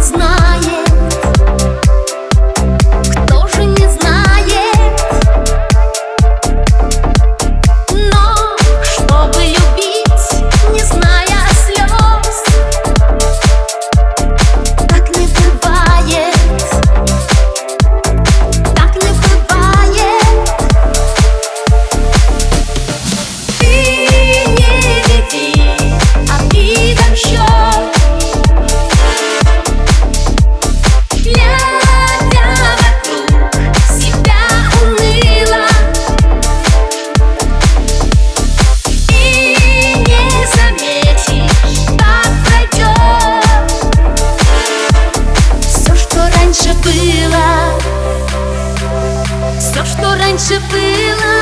знает? Кто же не знает? Но чтобы любить, не зная слез, так не бывает, так не бывает. Ты не веди обидам счет, глядя вокруг себя уныло, и не заметишь, как пройдет все, что раньше было, все, что раньше было.